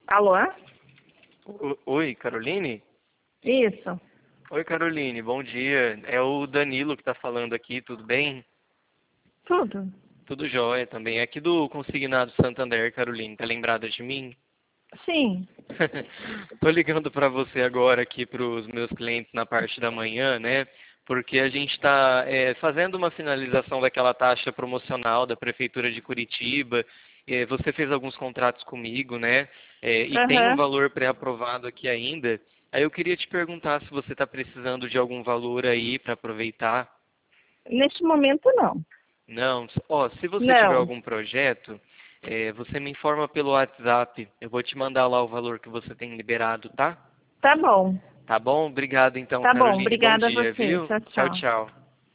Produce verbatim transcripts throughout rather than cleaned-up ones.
Alô? O- Oi, Caroline? Isso. Oi, Caroline, bom dia. É o Danilo que tá falando aqui, tudo bem? Tudo. Tudo jóia também. É aqui do Consignado Santander, Caroline, tá lembrada de mim? Sim. Tô ligando para você agora aqui para os meus clientes na parte da manhã, né? Porque a gente está fazendo uma finalização daquela taxa promocional da Prefeitura de Curitiba. Eh, você fez alguns contratos comigo, né? Eh, e tem um Aham. valor pré-aprovado aqui ainda. Aí eu queria te perguntar se você está precisando de algum valor aí para aproveitar. Neste momento, não. Não, ó, se você tiver Não. algum projeto, eh, você me informa pelo WhatsApp. Eu vou te mandar lá o valor que você tem liberado, tá? Tá bom. Tá bom? Obrigado então, Tá bom. Caroline. Bom Obrigada a dia, você. viu? Tchau, Tchau, tchau. tchau.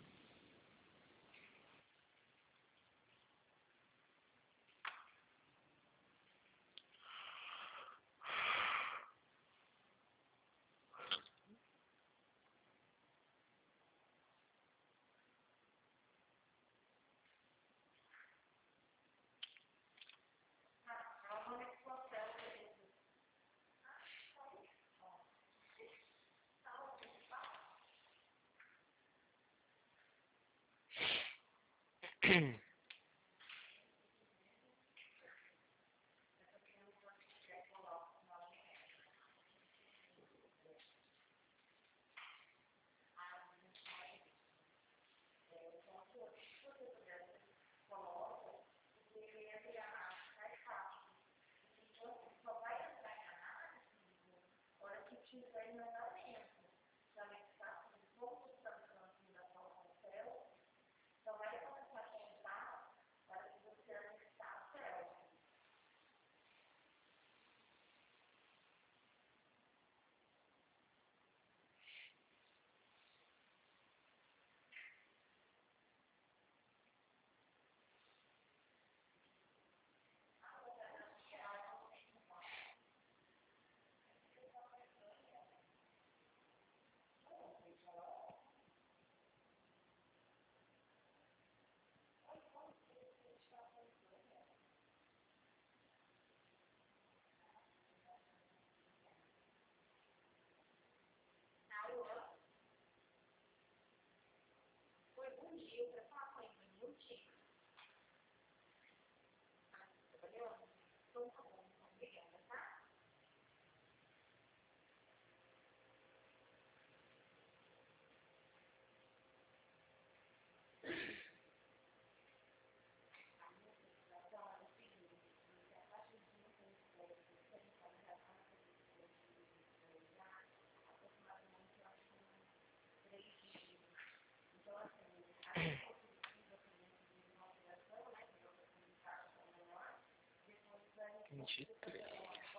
vinte e três.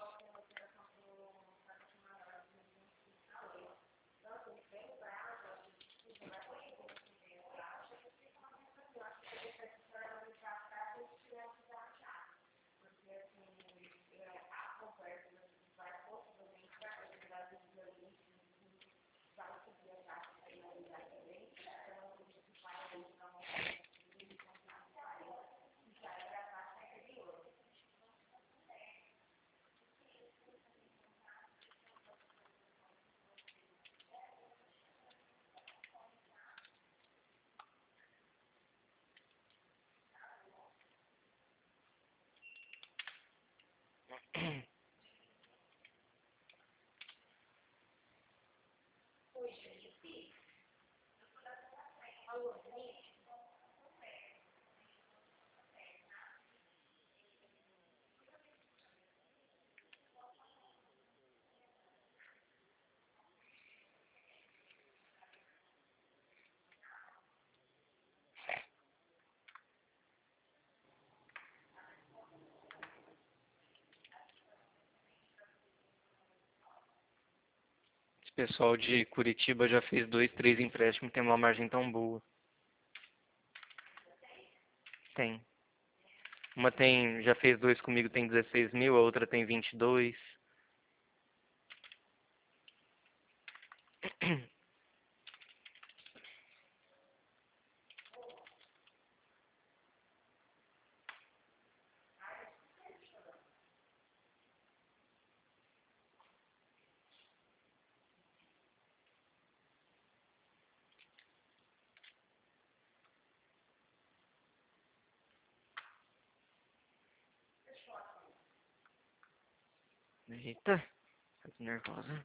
Esse pessoal de Curitiba já fez dois, três empréstimos, tem uma margem tão boa. Tem. Uma tem, já fez dois comigo, tem dezesseis mil, a outra tem vinte e dois. Eita, tá nervosa.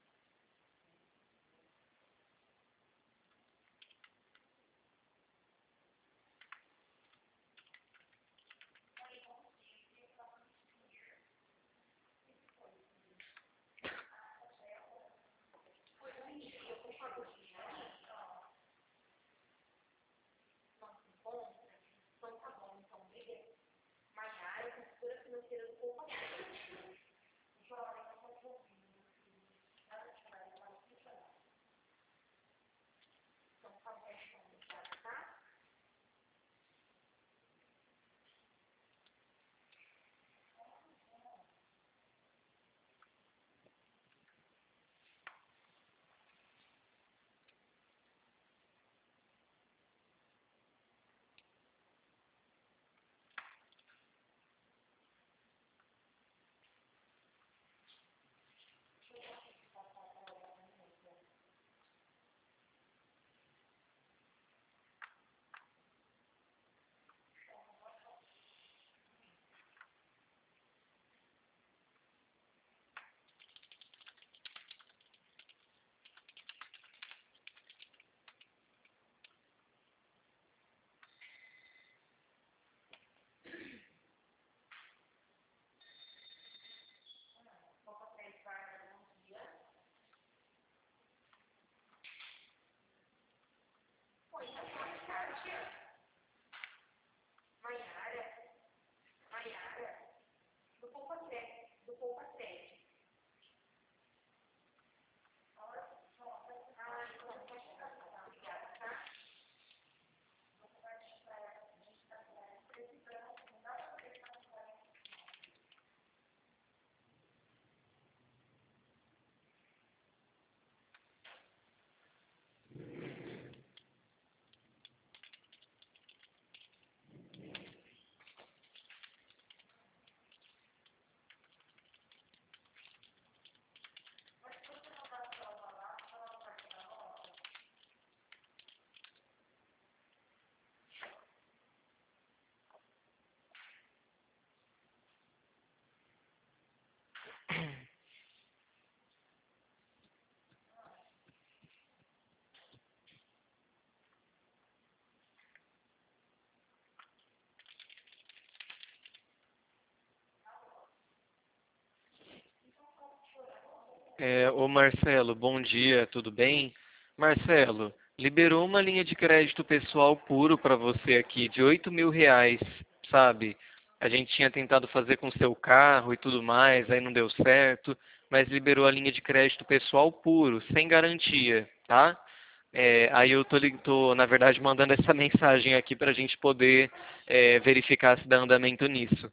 É, ô Marcelo, bom dia, tudo bem? Marcelo, liberou uma linha de crédito pessoal puro para você aqui de oito mil reais, sabe? A gente tinha tentado fazer com seu carro e tudo mais, aí não deu certo, mas liberou a linha de crédito pessoal puro, sem garantia, tá? É, aí eu tô, li- tô, na verdade, mandando essa mensagem aqui para a gente poder é, verificar se dá andamento nisso.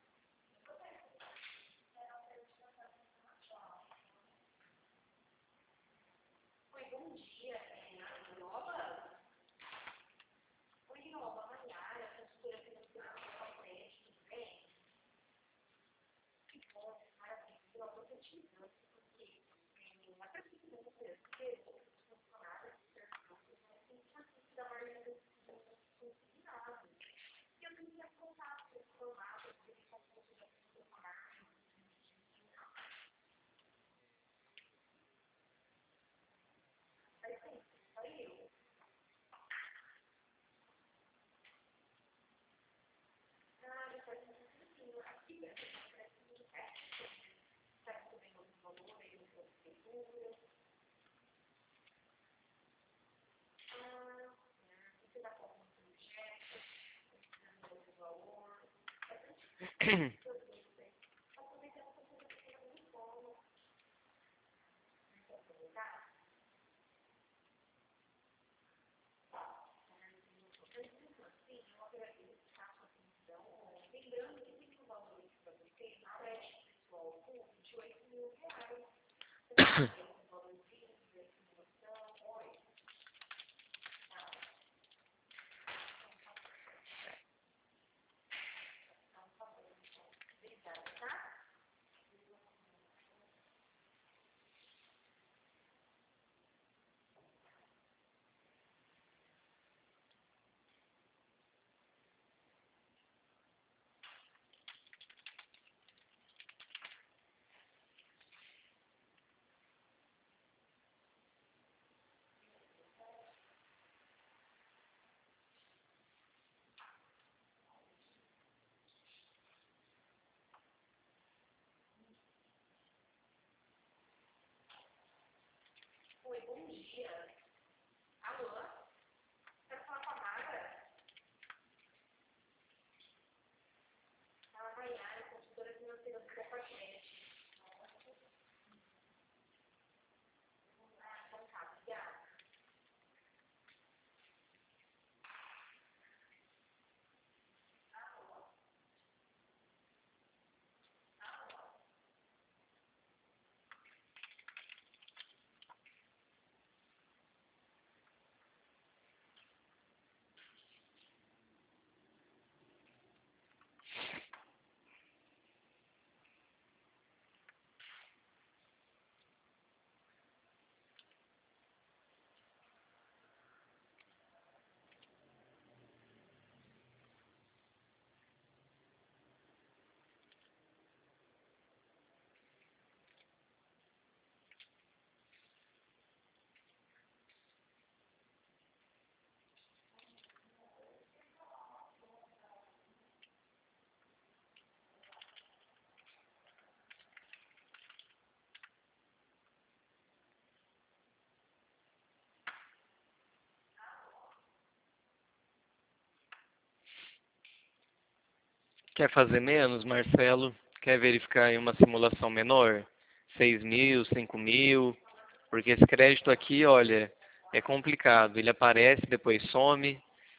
Quer fazer menos, Marcelo? Quer verificar em uma simulação menor? Seis mil, cinco mil? Porque esse crédito aqui, olha, é complicado. Ele aparece, depois some.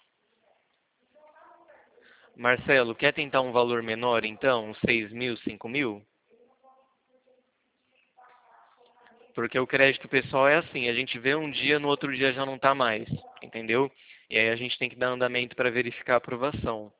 Marcelo, quer tentar um valor menor então? Uns seis mil, cinco mil? Porque o crédito pessoal é assim, a gente vê um dia, no outro dia já não está mais, entendeu? E aí a gente tem que dar andamento para verificar a aprovação.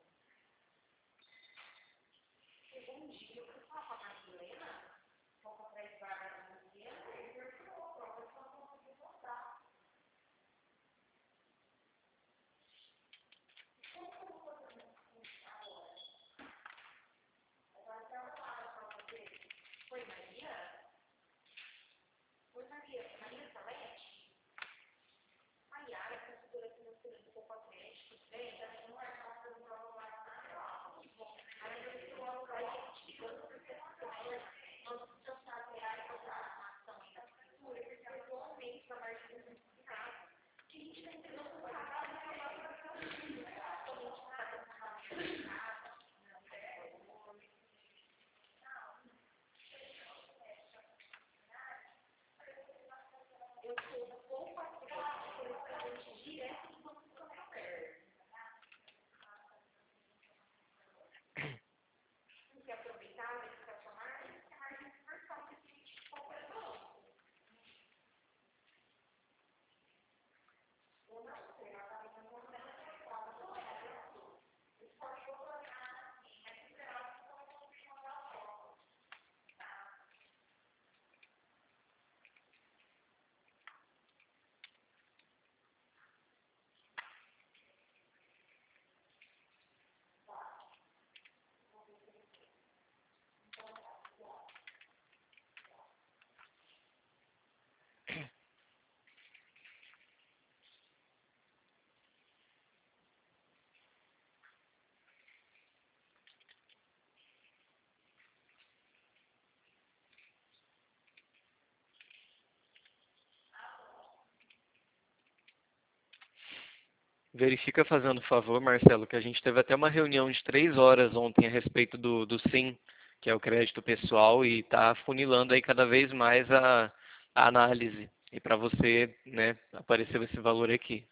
Verifica fazendo favor, Marcelo, que a gente teve até uma reunião de três horas ontem a respeito do, do SIM, que é o crédito pessoal, e está afunilando aí cada vez mais a, a análise. E para você, né, apareceu esse valor aqui.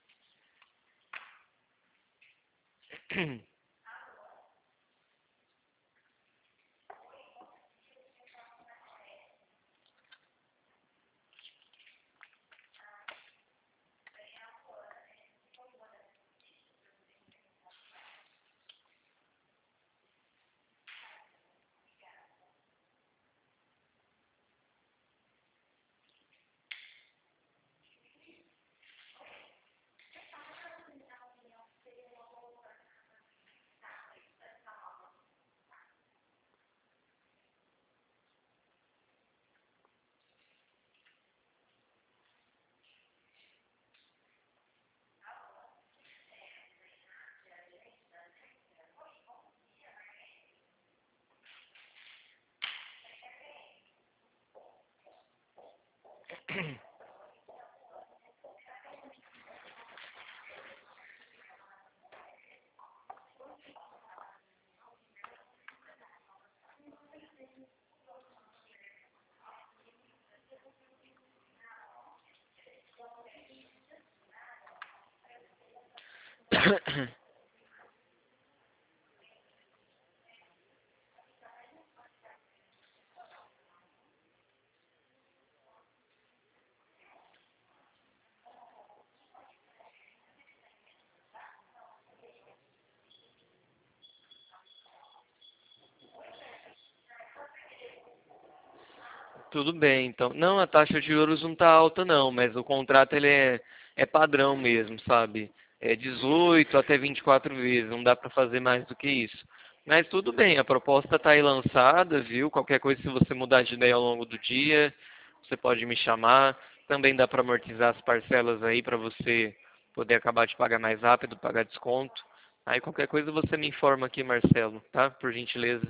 Tudo bem, então. Não, a taxa de juros não está alta não, mas o contrato ele é, é padrão mesmo, sabe? É dezoito até vinte e quatro vezes, não dá para fazer mais do que isso. Mas tudo bem, a proposta está aí lançada, viu? Qualquer coisa, se você mudar de ideia ao longo do dia, você pode me chamar. Também dá para amortizar as parcelas aí para você poder acabar de pagar mais rápido, pagar desconto. Aí qualquer coisa você me informa aqui, Marcelo, tá? Por gentileza.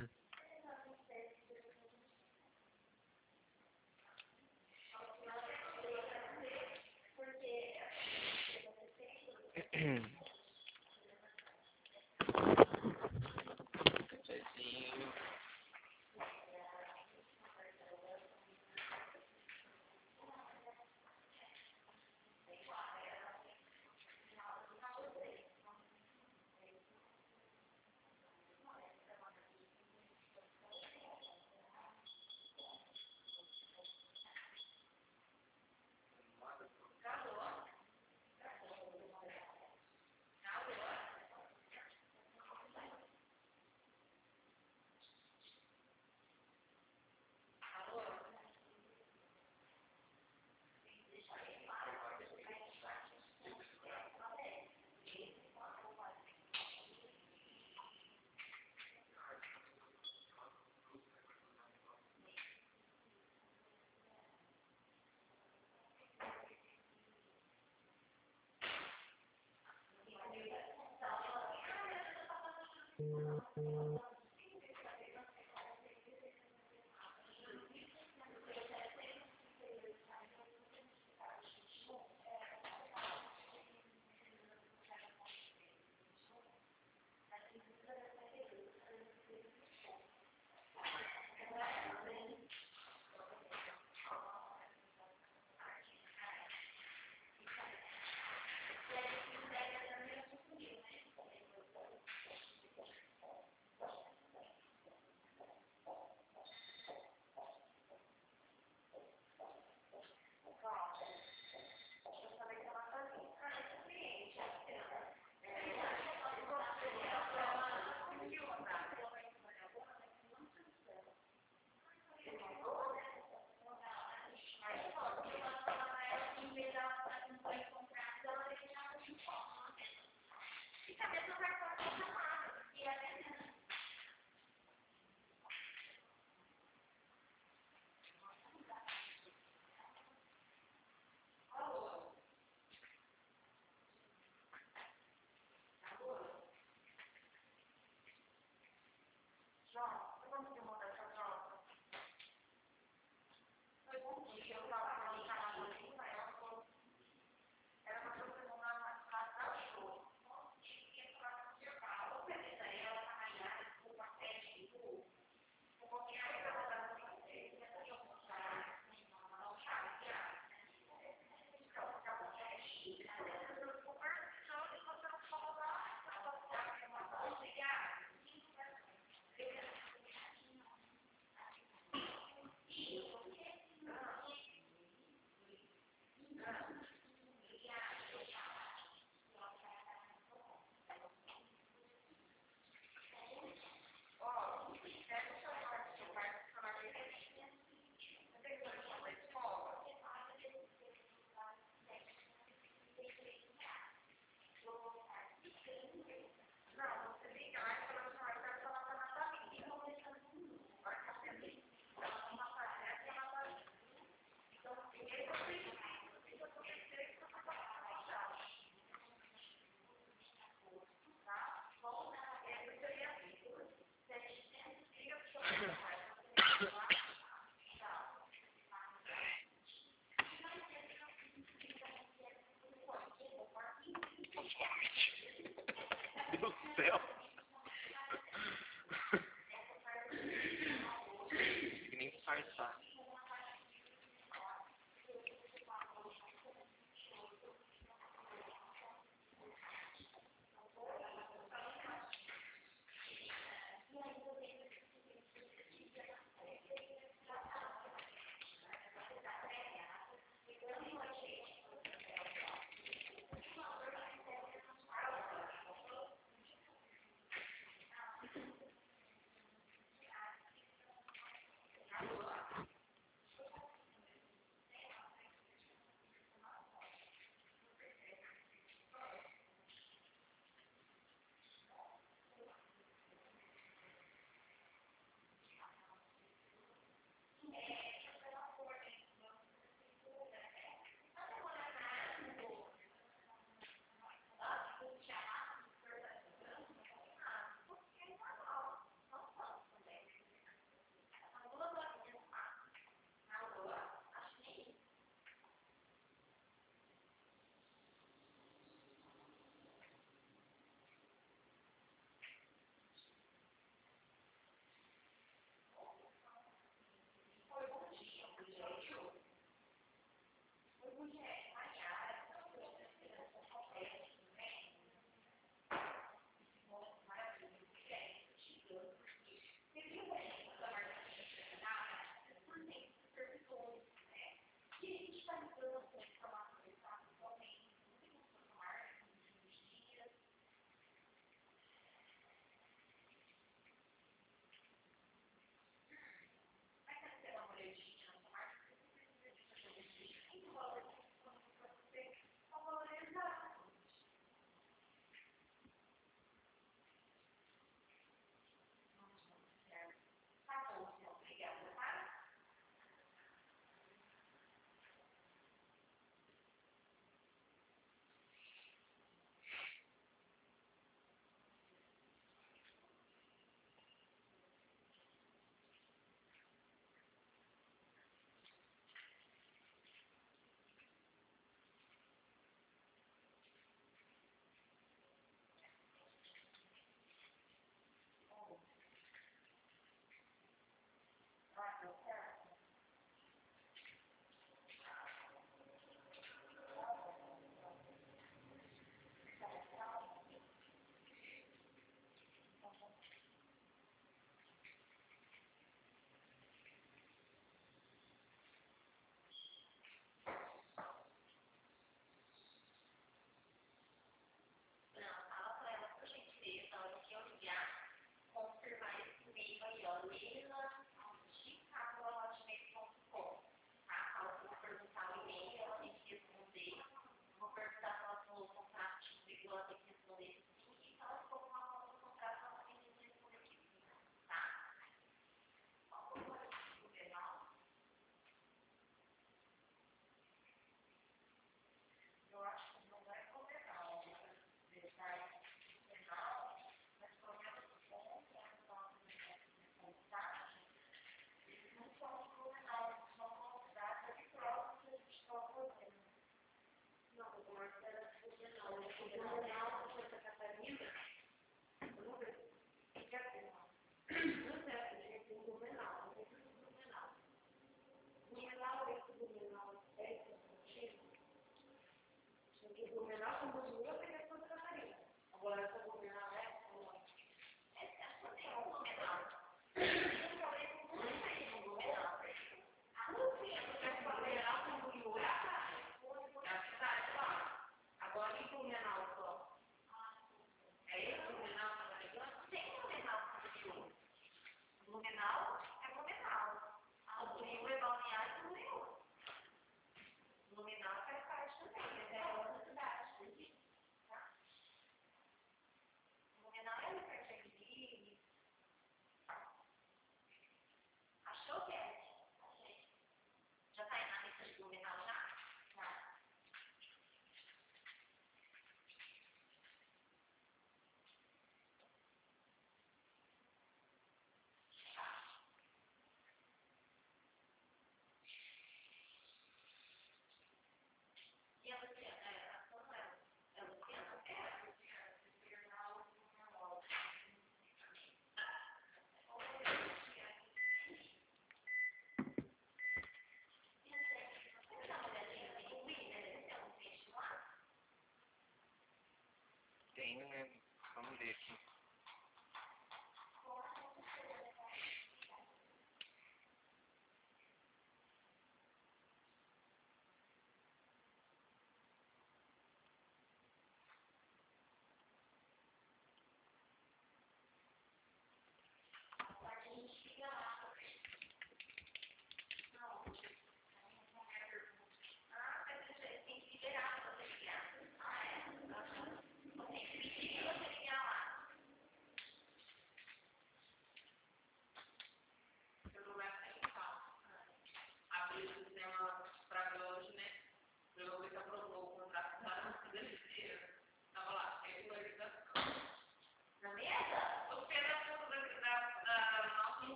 Tenho, né? Vamos ver aqui.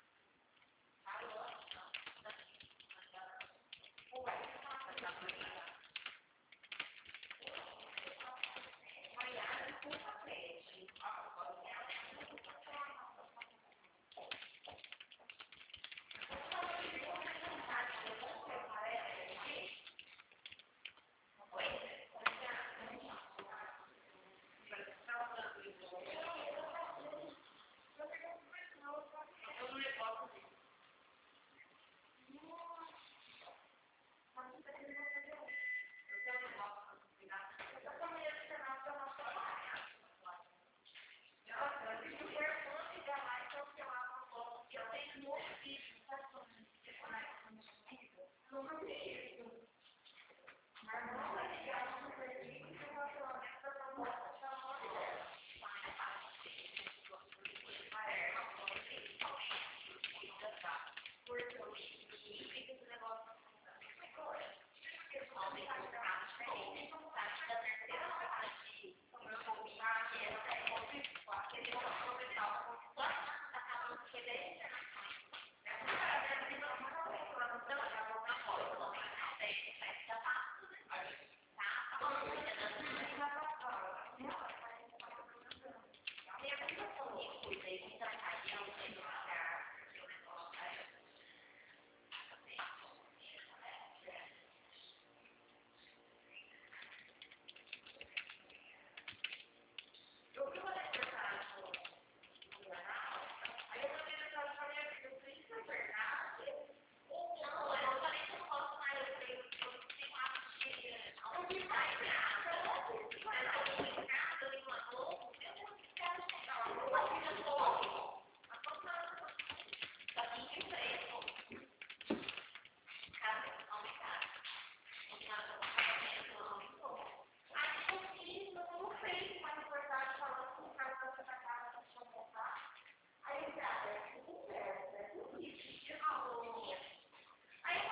Alô?